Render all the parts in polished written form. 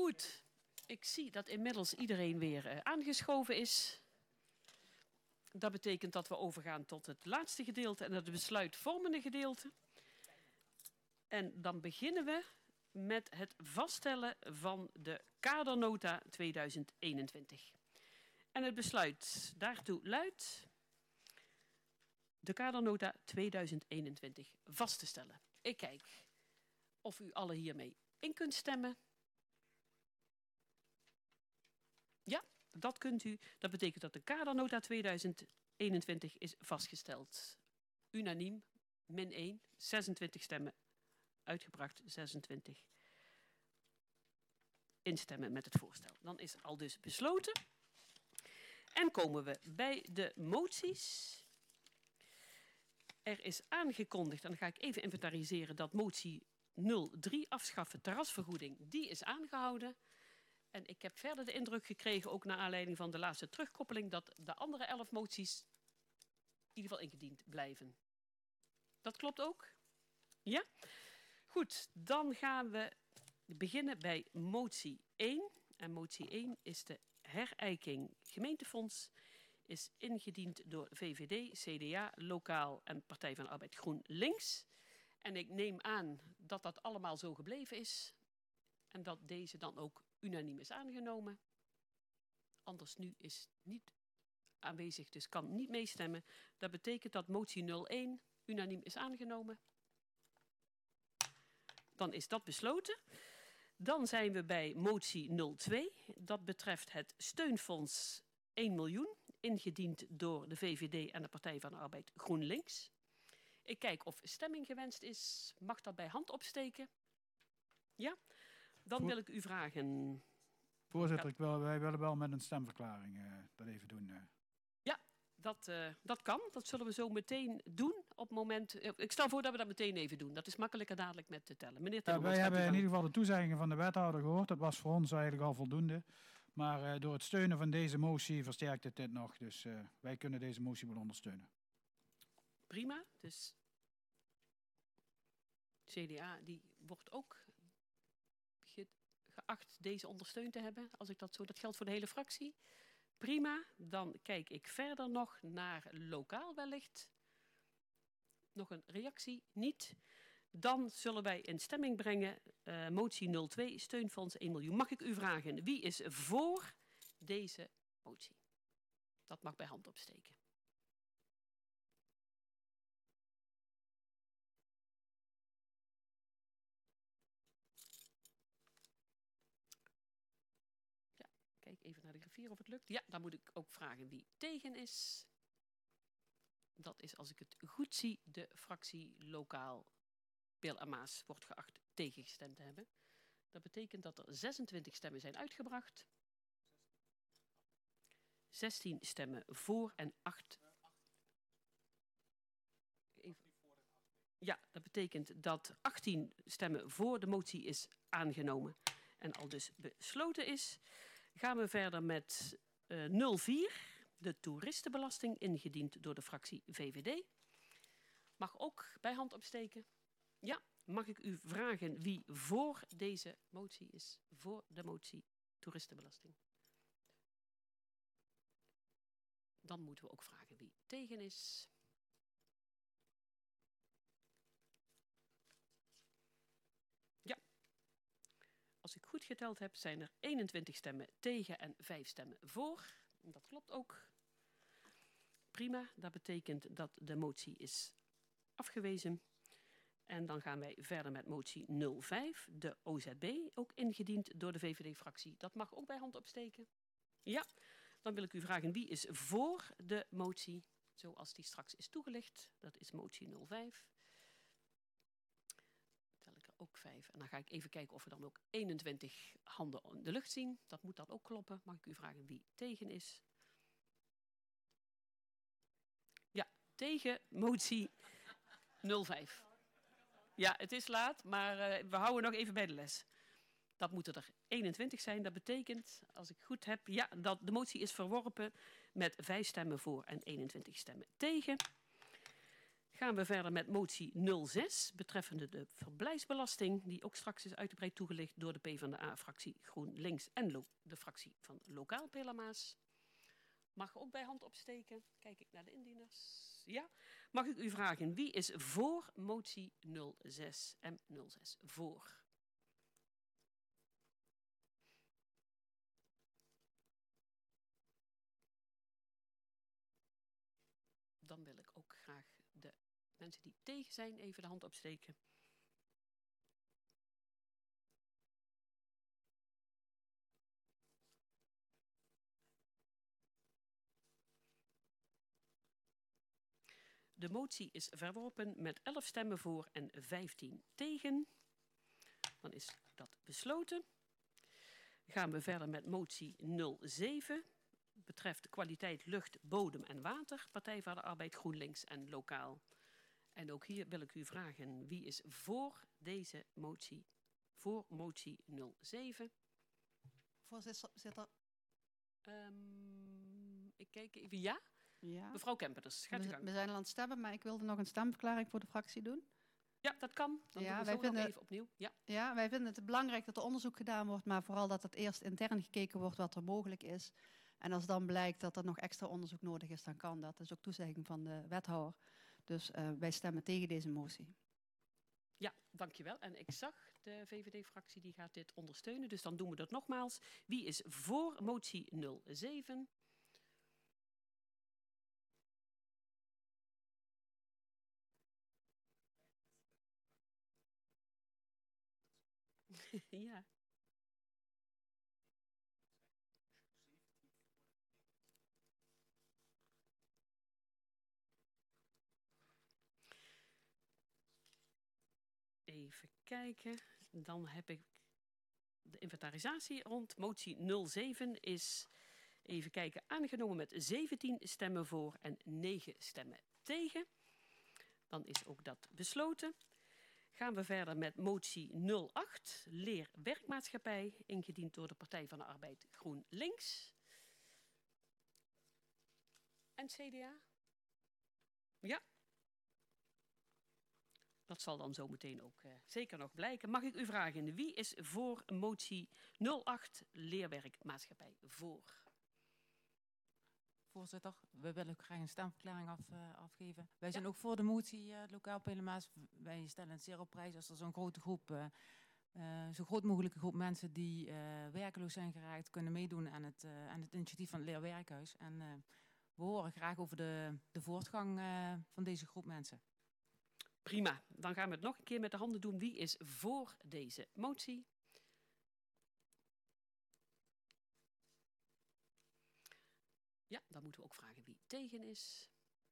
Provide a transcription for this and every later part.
Goed, ik zie dat inmiddels iedereen weer aangeschoven is. Dat betekent dat we overgaan tot het laatste gedeelte en het besluitvormende gedeelte. En dan beginnen we met het vaststellen van de kadernota 2021. En het besluit daartoe luidt de kadernota 2021 vast te stellen. Ik kijk of u alle hiermee in kunt stemmen. Ja, dat kunt u. Dat betekent dat de kadernota 2021 is vastgesteld. Unaniem, -1, 26 stemmen uitgebracht, 26 instemmen met het voorstel. Dan is al dus besloten. En komen we bij de moties. Er is aangekondigd, en dan ga ik even inventariseren, dat motie 03 afschaffen terrasvergoeding, die is aangehouden. En ik heb verder de indruk gekregen, ook naar aanleiding van de laatste terugkoppeling, dat de andere 11 moties in ieder geval ingediend blijven. Dat klopt ook? Ja? Goed, dan gaan we beginnen bij motie 1. En motie 1 is de herijking gemeentefonds. Is ingediend door VVD, CDA, Lokaal en Partij van de Arbeid GroenLinks. En ik neem aan dat dat allemaal zo gebleven is. En dat deze dan ook unaniem is aangenomen. Anders nu is niet aanwezig, dus kan niet meestemmen. Dat betekent dat motie 01 unaniem is aangenomen. Dan is dat besloten. Dan zijn we bij motie 02. Dat betreft het steunfonds 1 miljoen. Ingediend door de VVD en de Partij van de Arbeid GroenLinks. Ik kijk of stemming gewenst is. Mag dat bij hand opsteken? Ja? Dan wil ik u vragen... Voorzitter, wij willen wel met een stemverklaring dat even doen. Ja, dat kan. Dat zullen we zo meteen doen. Op het moment, ik stel voor dat we dat meteen even doen. Dat is makkelijker dadelijk met te tellen. Meneer Timmermans, wij hebben in ieder geval de toezeggingen van de wethouder gehoord. Dat was voor ons eigenlijk al voldoende. Maar door het steunen van deze motie versterkt het dit nog. Dus wij kunnen deze motie wel ondersteunen. Prima. Dus CDA die wordt ook geacht deze ondersteund te hebben. Als ik dat zo, dat geldt voor de hele fractie. Prima. Dan kijk ik verder nog naar Lokaal wellicht. Nog een reactie? Niet. Dan zullen wij in stemming brengen motie 02, steunfonds 1 miljoen. Mag ik u vragen, wie is voor deze motie? Dat mag bij hand opsteken. Ja, kijk even naar de griffier of het lukt. Ja, dan moet ik ook vragen wie tegen is. Dat is, als ik het goed zie, de fractie Lokaal Peel en Maas wordt geacht tegengestemd te hebben. Dat betekent dat er 26 stemmen zijn uitgebracht. 16 stemmen voor en 8... Ja, dat betekent dat 18 stemmen voor de motie is aangenomen en al dus besloten is. Gaan we verder met 04, de toeristenbelasting, ingediend door de fractie VVD. Mag ook bij hand opsteken. Ja, mag ik u vragen wie voor deze motie is? Voor de motie toeristenbelasting. Dan moeten we ook vragen wie tegen is. Ja. Als ik goed geteld heb, zijn er 21 stemmen tegen en 5 stemmen voor. Dat klopt ook. Prima, dat betekent dat de motie is afgewezen. En dan gaan wij verder met motie 05, de OZB, ook ingediend door de VVD-fractie. Dat mag ook bij hand opsteken. Ja, dan wil ik u vragen wie is voor de motie, zoals die straks is toegelicht. Dat is motie 05. Tel ik er ook 5. En dan ga ik even kijken of we dan ook 21 handen in de lucht zien. Dat moet dan ook kloppen. Mag ik u vragen wie tegen is? Ja, tegen motie 05. Ja, het is laat, maar we houden nog even bij de les. Dat moeten er 21 zijn. Dat betekent, als ik goed heb, ja, dat de motie is verworpen met 5 stemmen voor en 21 stemmen tegen. Gaan we verder met motie 06 betreffende de verblijfsbelasting, die ook straks is uitgebreid toegelicht door de PvdA-fractie GroenLinks en de fractie van Lokaal Pelamaas. Mag ook bij hand opsteken. Kijk ik naar de indieners. Ja. Mag ik u vragen, wie is voor motie 06 M06? Voor. Dan wil ik ook graag de mensen die tegen zijn even de hand opsteken. De motie is verworpen met 11 stemmen voor en 15 tegen. Dan is dat besloten. Gaan we verder met motie 07. Betreft kwaliteit lucht, bodem en water. Partij van de Arbeid, GroenLinks en Lokaal. En ook hier wil ik u vragen, wie is voor deze motie? Voor motie 07. Voorzitter. Ik kijk even. Ja? Ja. Mevrouw Kemperers, gaat u gang. We zijn al aan het stemmen, maar ik wilde nog een stemverklaring voor de fractie doen. Ja, dat kan. Dan Ja, doen we wij zo vinden- nog even opnieuw. Ja. Ja, wij vinden het belangrijk dat er onderzoek gedaan wordt, maar vooral dat het eerst intern gekeken wordt wat er mogelijk is. En als dan blijkt dat er nog extra onderzoek nodig is, dan kan dat. Dat is ook toezegging van de wethouder. Dus wij stemmen tegen deze motie. Ja, dankjewel. En ik zag de VVD-fractie die gaat dit ondersteunen. Dus dan doen we dat nogmaals. Wie is voor motie 07? Ja. Even kijken. Dan heb ik de inventarisatie rond motie 07 is, even kijken, aangenomen met 17 stemmen voor en 9 stemmen tegen. Dan is ook dat besloten. Gaan we verder met motie 08, leerwerkmaatschappij, ingediend door de Partij van de Arbeid GroenLinks. En CDA? Ja. Dat zal dan zo meteen ook zeker nog blijken. Mag ik u vragen, wie is voor motie 08, leerwerkmaatschappij? Voor. Voorzitter, we willen ook graag een stemverklaring afgeven. Wij zijn ook voor de motie Lokaal Pelamaas. Wij stellen het zeer op prijs als er zo'n grote groep, zo groot mogelijke groep mensen die werkeloos zijn geraakt, kunnen meedoen aan het initiatief van het Leerwerkhuis. En we horen graag over de voortgang van deze groep mensen. Prima, dan gaan we het nog een keer met de handen doen. Wie is voor deze motie? Ja, dan moeten we ook vragen wie tegen is.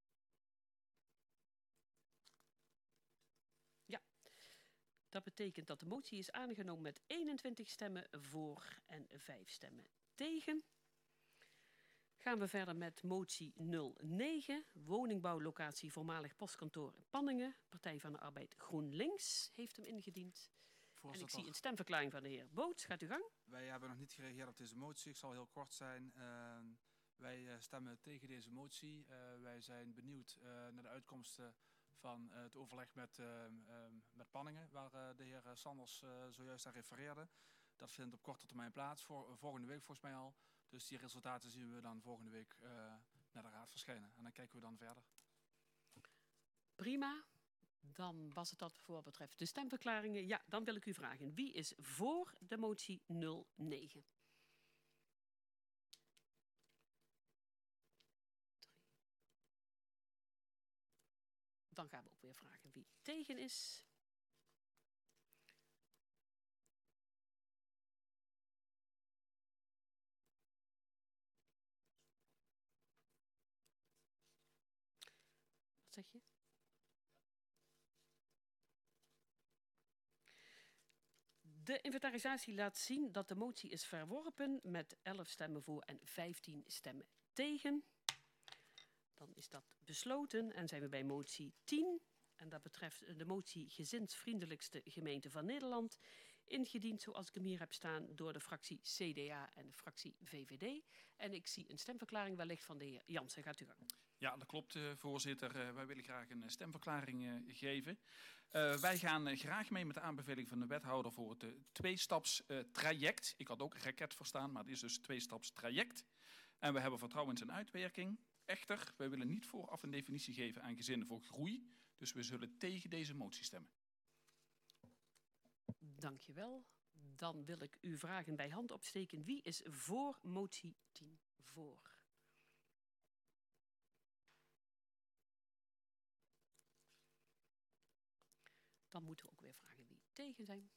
Ja, dat betekent dat de motie is aangenomen met 21 stemmen voor en 5 stemmen tegen. Gaan we verder met motie 09, woningbouwlocatie voormalig postkantoor in Panningen. Partij van de Arbeid GroenLinks heeft hem ingediend. En ik zie een stemverklaring van de heer Boots. Gaat u gang. Wij hebben nog niet gereageerd op deze motie. Ik zal heel kort zijn. Wij stemmen tegen deze motie. Wij zijn benieuwd naar de uitkomsten van het overleg met Panningen, waar de heer Sanders zojuist aan refereerde. Dat vindt op korte termijn plaats, volgende week volgens mij al. Dus die resultaten zien we dan volgende week naar de raad verschijnen. En dan kijken we dan verder. Prima. Dan was het dat voor wat betreft de stemverklaringen. Ja, dan wil ik u vragen. Wie is voor de motie 09? Dan gaan we ook weer vragen wie tegen is. Wat zeg je? De inventarisatie laat zien dat de motie is verworpen met 11 stemmen voor en 15 stemmen tegen. Dan is dat besloten en zijn we bij motie 10. En dat betreft de motie Gezinsvriendelijkste gemeente van Nederland. ingediend zoals ik hem hier heb staan door de fractie CDA en de fractie VVD. En ik zie een stemverklaring wellicht van de heer Jansen. Gaat u gang. Ja, dat klopt, voorzitter. Wij willen graag een stemverklaring geven. Wij gaan graag mee met de aanbeveling van de wethouder voor het tweestaps-traject. Ik had ook een raket verstaan, maar het is dus een tweestaps-traject. En we hebben vertrouwen in zijn uitwerking. Echter, wij willen niet vooraf een definitie geven aan gezinnen voor groei. Dus we zullen tegen deze motie stemmen. Dank je wel. Dan wil ik u vragen bij hand opsteken. Wie is voor motie 10 voor? Dan moeten we ook weer vragen wie tegen zijn.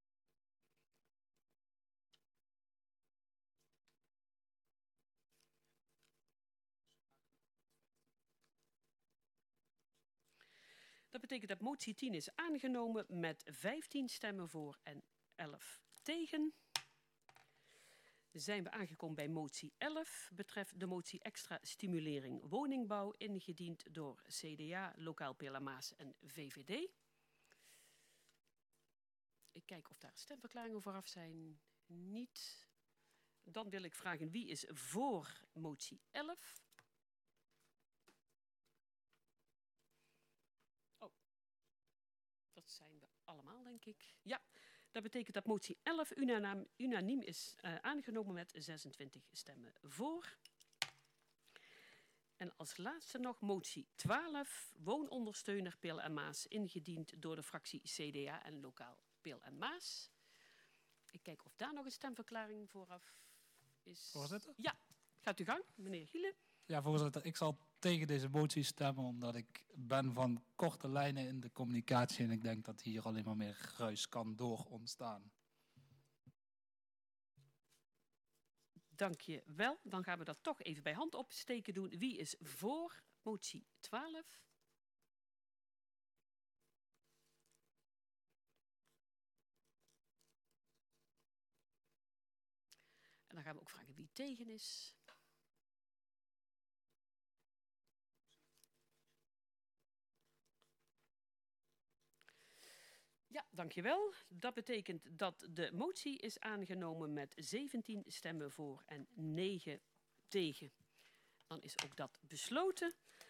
Dat betekent dat motie 10 is aangenomen met 15 stemmen voor en 11 tegen. Zijn we aangekomen bij motie 11, betreft de motie extra stimulering woningbouw, ingediend door CDA, Lokaal PLA Maas en VVD. Ik kijk of daar stemverklaringen vooraf zijn. Niet. Dan wil ik vragen wie is voor motie 11? Oh, dat zijn we allemaal, denk ik. Ja, dat betekent dat motie 11 unaniem is aangenomen met 26 stemmen voor. En als laatste nog motie 12, woonondersteuner Peel en Maas, ingediend door de fractie CDA en Lokaal Peel en Maas. Ik kijk of daar nog een stemverklaring vooraf is. Voorzitter? Ja, gaat u gang, meneer Gielen. Ja, voorzitter. Ik zal tegen deze motie stemmen omdat ik ben van korte lijnen in de communicatie en ik denk dat hier alleen maar meer ruis kan door ontstaan. Dank je wel. Dan gaan we dat toch even bij hand opsteken doen. Wie is voor motie 12? En dan gaan we ook vragen wie tegen is. Ja, dankjewel. Dat betekent dat de motie is aangenomen met 17 stemmen voor en 9 tegen. Dan is ook dat besloten.